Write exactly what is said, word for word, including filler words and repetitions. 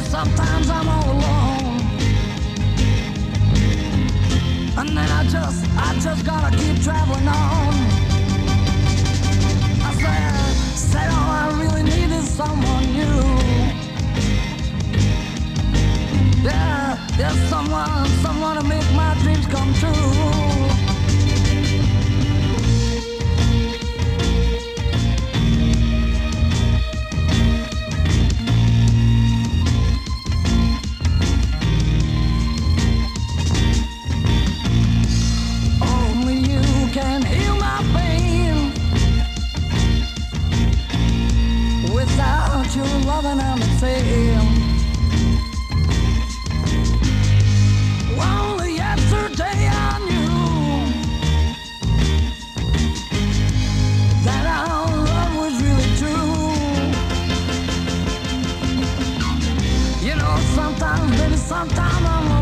sometimes I'm all alone. And then I just, I just gotta keep traveling on. I said, said all I really need is someone new. Yeah, there's someone, someone to make my dreams come true. Can heal my pain. Without your loving, I'm insane. Only yesterday I knew that our love was really true. You know, sometimes, baby, sometimes I'm